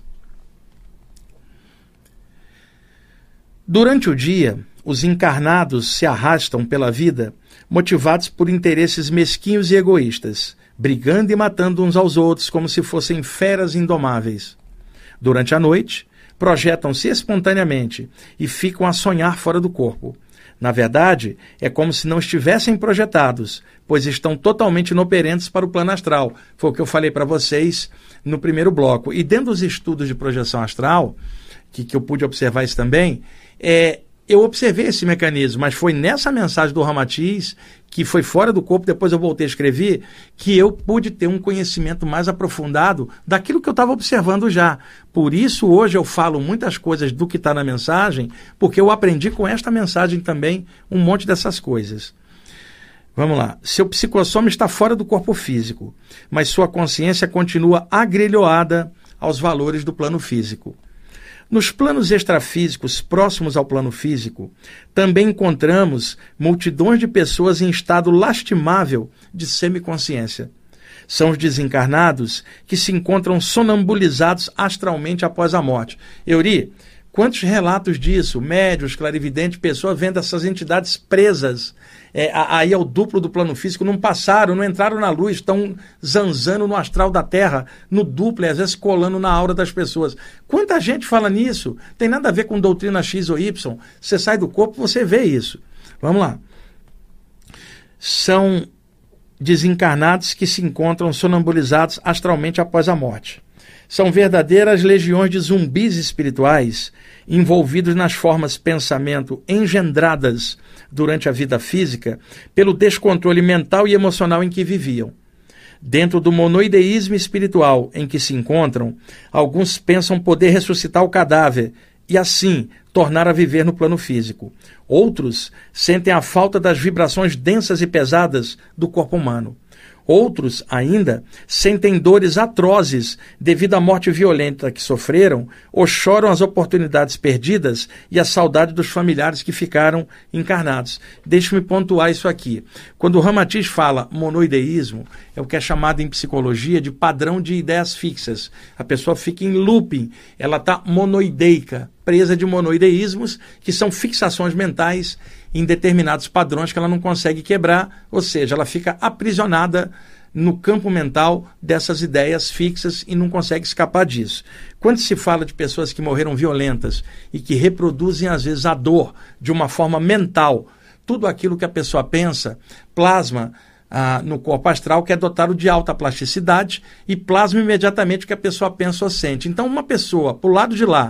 Durante o dia, os encarnados se arrastam pela vida motivados por interesses mesquinhos e egoístas, brigando e matando uns aos outros como se fossem feras indomáveis. Durante a noite, projetam-se espontaneamente e ficam a sonhar fora do corpo. Na verdade, é como se não estivessem projetados, pois estão totalmente inoperantes para o plano astral. Foi o que eu falei para vocês no primeiro bloco. E dentro dos estudos de projeção astral, que, que eu pude observar isso também, é... eu observei esse mecanismo, mas foi nessa mensagem do Ramatiz, que foi fora do corpo, depois eu voltei a escrever, que eu pude ter um conhecimento mais aprofundado daquilo que eu estava observando já. Por isso, hoje eu falo muitas coisas do que está na mensagem, porque eu aprendi com esta mensagem também um monte dessas coisas. Vamos lá. Seu psicossoma está fora do corpo físico, mas sua consciência continua agrilhoada aos valores do plano físico. Nos planos extrafísicos próximos ao plano físico, também encontramos multidões de pessoas em estado lastimável de semiconsciência. São os desencarnados que se encontram sonambulizados astralmente após a morte. Euri, quantos relatos disso? Médios, clarividentes, pessoas vendo essas entidades presas é, aí ao duplo do plano físico, não passaram, não entraram na luz, estão zanzando no astral da Terra, no duplo, e às vezes colando na aura das pessoas. Quanta gente fala nisso? Tem nada a ver com doutrina X ou Y. Você sai do corpo, você vê isso. Vamos lá. São desencarnados que se encontram sonambulizados astralmente após a morte. São verdadeiras legiões de zumbis espirituais envolvidos nas formas pensamento engendradas durante a vida física pelo descontrole mental e emocional em que viviam. Dentro do monoideísmo espiritual em que se encontram, alguns pensam poder ressuscitar o cadáver e, assim, tornar a viver no plano físico. Outros sentem a falta das vibrações densas e pesadas do corpo humano. Outros, ainda, sentem dores atrozes devido à morte violenta que sofreram ou choram as oportunidades perdidas e a saudade dos familiares que ficaram encarnados. Deixe-me pontuar isso aqui. Quando o Ramatiz fala monoideísmo, é o que é chamado em psicologia de padrão de ideias fixas. A pessoa fica em looping, ela está monoideica, presa de monoideísmos, que são fixações mentais em determinados padrões que ela não consegue quebrar, ou seja, ela fica aprisionada no campo mental dessas ideias fixas e não consegue escapar disso. Quando se fala de pessoas que morreram violentas e que reproduzem, às vezes, a dor de uma forma mental, tudo aquilo que a pessoa pensa, plasma ah, no corpo astral, que é dotado de alta plasticidade, e plasma imediatamente o que a pessoa pensa ou sente. Então, uma pessoa, para o lado de lá,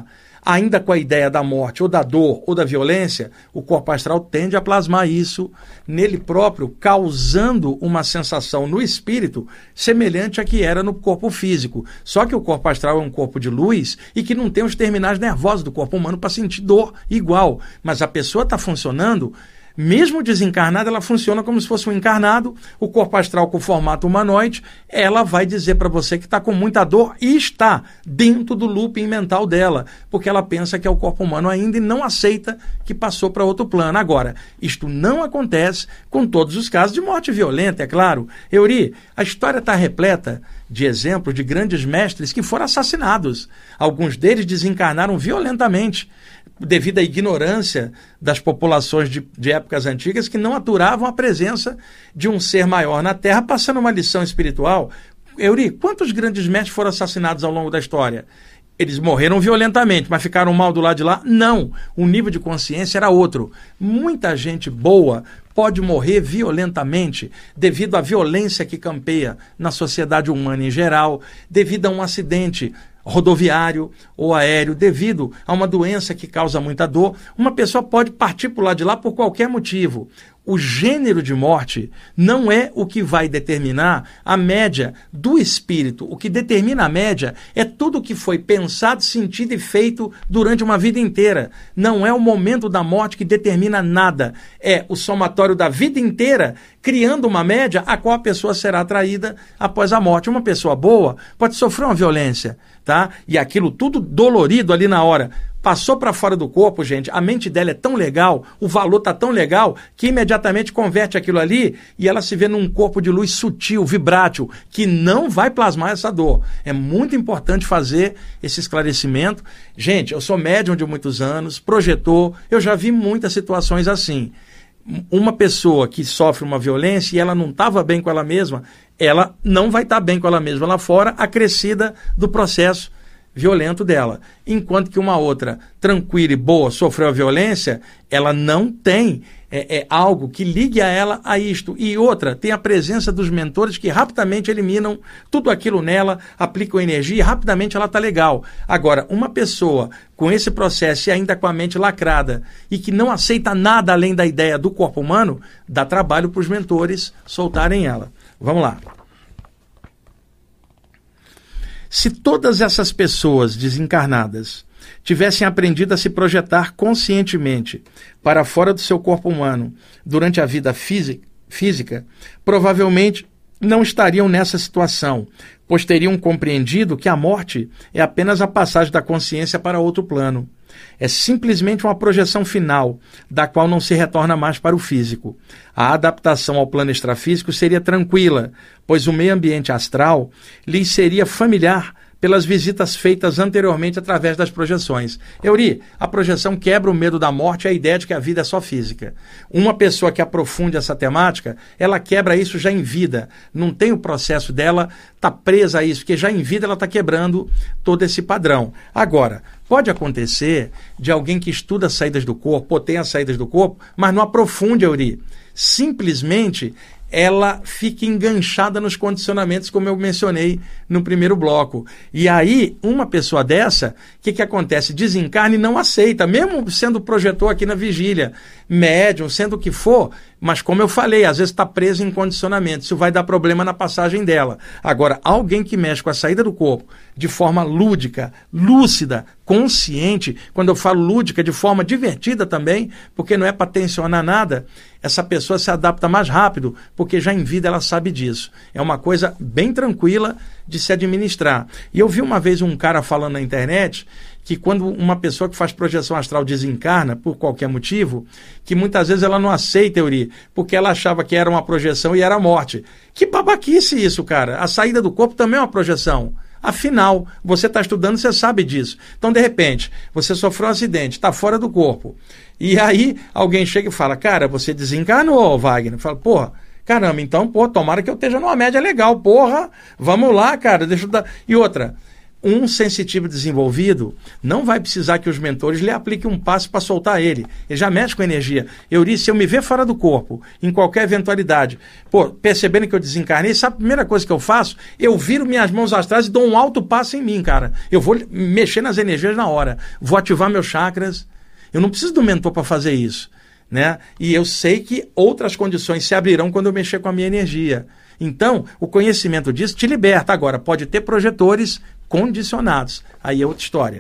ainda com a ideia da morte, ou da dor, ou da violência, o corpo astral tende a plasmar isso nele próprio, causando uma sensação no espírito semelhante à que era no corpo físico. Só que o corpo astral é um corpo de luz e que não tem os terminais nervosos do corpo humano para sentir dor igual. Mas a pessoa está funcionando, mesmo desencarnada, ela funciona como se fosse um encarnado. O corpo astral com formato humanoide, ela vai dizer para você que está com muita dor e está dentro do looping mental dela, porque ela pensa que é o corpo humano ainda e não aceita que passou para outro plano. Agora, isto não acontece com todos os casos de morte violenta, é claro. Euri, a história está repleta de exemplos de grandes mestres que foram assassinados. Alguns deles desencarnaram violentamente, devido à ignorância das populações de, de épocas antigas que não aturavam a presença de um ser maior na Terra, passando uma lição espiritual. Euri, quantos grandes mestres foram assassinados ao longo da história? Eles morreram violentamente, mas ficaram mal do lado de lá? Não. O nível de consciência era outro. Muita gente boa pode morrer violentamente devido à violência que campeia na sociedade humana em geral, devido a um acidente rodoviário ou aéreo, devido a uma doença que causa muita dor. Uma pessoa pode partir para o lado de lá por qualquer motivo. O gênero de morte não é o que vai determinar a média do espírito. O que determina a média é tudo o que foi pensado, sentido e feito durante uma vida inteira. Não é o momento da morte que determina nada. É o somatório da vida inteira criando uma média a qual a pessoa será atraída após a morte. Uma pessoa boa pode sofrer uma violência, tá? E aquilo tudo dolorido ali na hora. Passou para fora do corpo, gente, a mente dela é tão legal, o valor está tão legal, que imediatamente converte aquilo ali e ela se vê num corpo de luz sutil, vibrátil, que não vai plasmar essa dor. É muito importante fazer esse esclarecimento. Gente, eu sou médium de muitos anos, projetor, eu já vi muitas situações assim. Uma pessoa que sofre uma violência e ela não estava bem com ela mesma, ela não vai estar bem com ela mesma lá fora, acrescida do processo violento dela. Enquanto que uma outra, tranquila e boa, sofreu a violência, ela não tem é, é, algo que ligue a ela a isto. E outra, tem a presença dos mentores que rapidamente eliminam tudo aquilo nela, aplicam energia e rapidamente ela está legal. Agora, uma pessoa com esse processo e ainda com a mente lacrada e que não aceita nada além da ideia do corpo humano, dá trabalho para os mentores soltarem ela. Vamos lá. Se todas essas pessoas desencarnadas tivessem aprendido a se projetar conscientemente para fora do seu corpo humano durante a vida física, provavelmente não estariam nessa situação, pois teriam compreendido que a morte é apenas a passagem da consciência para outro plano. É simplesmente uma projeção final, da qual não se retorna mais para o físico. A adaptação ao plano extrafísico seria tranquila, pois o meio ambiente astral lhes seria familiar pelas visitas feitas anteriormente através das projeções. Euri, a projeção quebra o medo da morte e a ideia de que a vida é só física. Uma pessoa que aprofunde essa temática, ela quebra isso já em vida. Não tem o processo dela estar tá presa a isso, porque já em vida ela está quebrando todo esse padrão. Agora, pode acontecer de alguém que estuda saídas do corpo, ou tem as saídas do corpo, mas não aprofunde, Euri. Simplesmente ela fica enganchada nos condicionamentos, como eu mencionei no primeiro bloco. E aí, uma pessoa dessa, o que, que acontece? Desencarna e não aceita, mesmo sendo projetor aqui na vigília, médium, sendo o que for, mas como eu falei, às vezes está preso em condicionamento, isso vai dar problema na passagem dela. Agora, alguém que mexe com a saída do corpo de forma lúdica, lúcida, consciente, quando eu falo lúdica, de forma divertida também, porque não é para tensionar nada, essa pessoa se adapta mais rápido, porque já em vida ela sabe disso. É uma coisa bem tranquila de se administrar. E eu vi uma vez um cara falando na internet que quando uma pessoa que faz projeção astral desencarna, por qualquer motivo, que muitas vezes ela não aceita, Euri, porque ela achava que era uma projeção e era a morte. Que babaquice isso, cara. A saída do corpo também é uma projeção. Afinal, você está estudando, você sabe disso. Então, de repente, você sofreu um acidente, está fora do corpo. E aí, alguém chega e fala, cara, você desencarnou, Wagner. Fala, porra, caramba, então, pô, tomara que eu esteja numa média legal, porra. Vamos lá, cara, deixa eu dar... E outra, Um sensitivo desenvolvido não vai precisar que os mentores lhe apliquem um passe para soltar ele. Ele já mexe com energia. Eurice, se eu me ver fora do corpo, em qualquer eventualidade, pô, percebendo que eu desencarnei, sabe a primeira coisa que eu faço? Eu viro minhas mãos atrás e dou um alto passo em mim, cara. Eu vou mexer nas energias na hora. Vou ativar meus chakras. Eu não preciso do mentor para fazer isso, né? E eu sei que outras condições se abrirão quando eu mexer com a minha energia. Então, o conhecimento disso te liberta. Agora, pode ter projetores condicionados. Aí é outra história.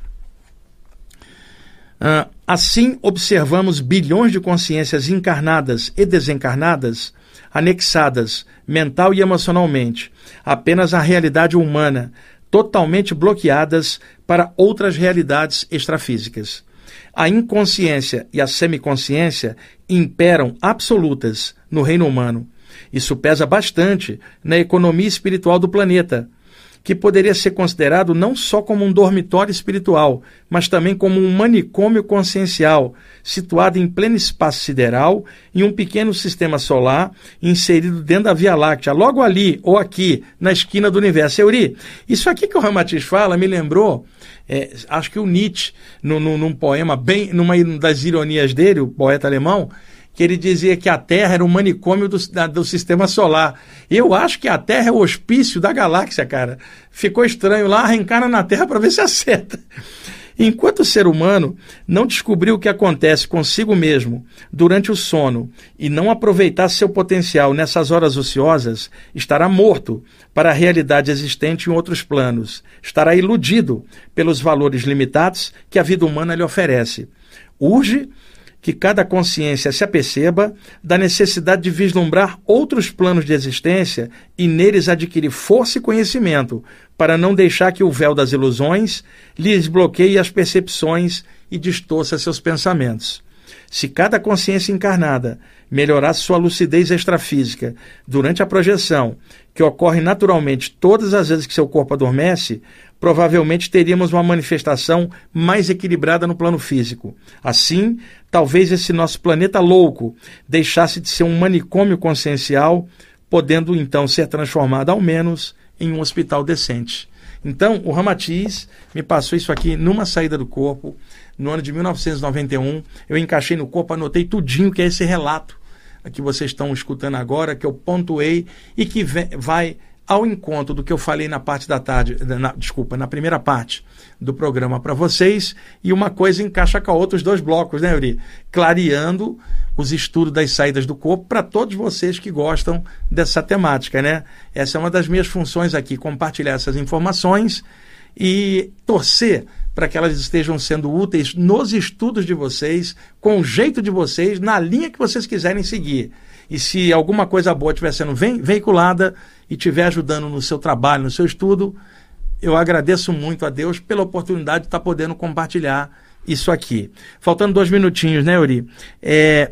Uh, assim, observamos bilhões de consciências encarnadas e desencarnadas, anexadas mental e emocionalmente, apenas à realidade humana, totalmente bloqueadas para outras realidades extrafísicas. A inconsciência e a semiconsciência imperam absolutas no reino humano. Isso pesa bastante na economia espiritual do planeta, que poderia ser considerado não só como um dormitório espiritual, mas também como um manicômio consciencial, situado em pleno espaço sideral, em um pequeno sistema solar, inserido dentro da Via Láctea, logo ali, ou aqui, na esquina do universo. Euri, isso aqui que o Ramatiz fala me lembrou, é, acho que o Nietzsche, no, no, num poema, bem, numa das ironias dele, o poeta alemão, que ele dizia que a Terra era um manicômio do, da, do sistema solar. Eu acho que a Terra é o hospício da galáxia, cara. Ficou estranho lá, reencarna na Terra para ver se acerta. Enquanto o ser humano não descobriu o que acontece consigo mesmo durante o sono e não aproveitar seu potencial nessas horas ociosas, estará morto para a realidade existente em outros planos. Estará iludido pelos valores limitados que a vida humana lhe oferece. Urge que cada consciência se aperceba da necessidade de vislumbrar outros planos de existência e neles adquirir força e conhecimento, para não deixar que o véu das ilusões lhes bloqueie as percepções e distorça seus pensamentos. Se cada consciência encarnada melhorasse sua lucidez extrafísica durante a projeção, que ocorre naturalmente todas as vezes que seu corpo adormece, provavelmente teríamos uma manifestação mais equilibrada no plano físico. Assim, talvez esse nosso planeta louco deixasse de ser um manicômio consciencial, podendo então ser transformado ao menos em um hospital decente. Então, o Ramatiz me passou isso aqui numa saída do corpo, no ano de mil novecentos e noventa e um. Eu encaixei no corpo, anotei tudinho, que é esse relato que vocês estão escutando agora, que eu pontuei e que vai ao encontro do que eu falei na parte da tarde, na, desculpa, na primeira parte do programa para vocês, e uma coisa encaixa com a outra, os dois blocos, né, Euri? Clareando os estudos das saídas do corpo para todos vocês que gostam dessa temática, né? Essa é uma das minhas funções aqui, compartilhar essas informações e torcer para que elas estejam sendo úteis nos estudos de vocês, com o jeito de vocês, na linha que vocês quiserem seguir. E se alguma coisa boa estiver sendo veiculada e estiver ajudando no seu trabalho, no seu estudo, eu agradeço muito a Deus pela oportunidade de estar podendo compartilhar isso aqui. Faltando dois minutinhos, né, Euri? É,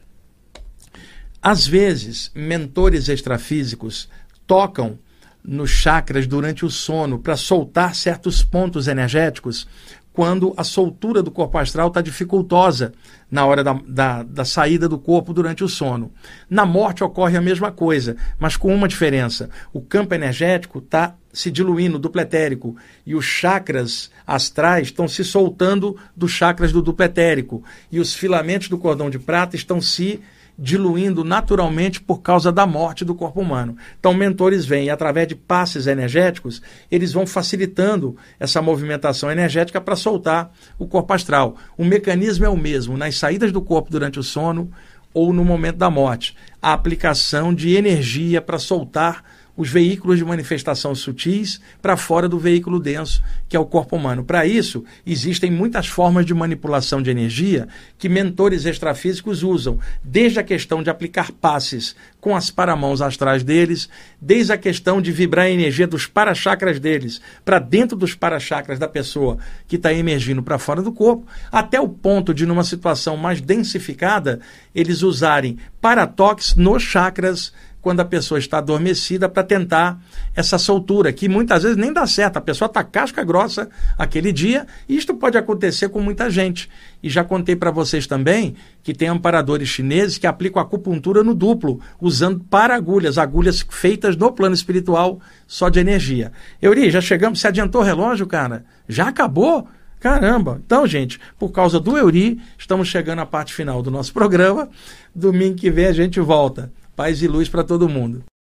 às vezes, mentores extrafísicos tocam nos chakras durante o sono para soltar certos pontos energéticos quando a soltura do corpo astral está dificultosa na hora da, da, da saída do corpo durante o sono. Na morte ocorre a mesma coisa, mas com uma diferença. O campo energético está se diluindo, duplo etérico, e os chakras astrais estão se soltando dos chakras do duplo etérico, e os filamentos do cordão de prata estão se diluindo naturalmente por causa da morte do corpo humano. Então, mentores vêm e, através de passes energéticos, eles vão facilitando essa movimentação energética para soltar o corpo astral. O mecanismo é o mesmo nas saídas do corpo durante o sono ou no momento da morte. A aplicação de energia para soltar os veículos de manifestação sutis para fora do veículo denso, que é o corpo humano. Para isso, existem muitas formas de manipulação de energia que mentores extrafísicos usam, desde a questão de aplicar passes com as paramãos astrais deles, desde a questão de vibrar a energia dos para-chakras deles para dentro dos para-chakras da pessoa que está emergindo para fora do corpo, até o ponto de, numa situação mais densificada, eles usarem paratoques nos chakras quando a pessoa está adormecida para tentar essa soltura, que muitas vezes nem dá certo. A pessoa está casca grossa aquele dia, e isto pode acontecer com muita gente. E já contei para vocês também que tem amparadores chineses que aplicam acupuntura no duplo, usando para-agulhas, agulhas feitas no plano espiritual só de energia. Euri, já chegamos, se adiantou o relógio, cara? Já acabou? Caramba! Então, gente, por causa do Euri, estamos chegando à parte final do nosso programa. Domingo que vem a gente volta. Paz e luz para todo mundo.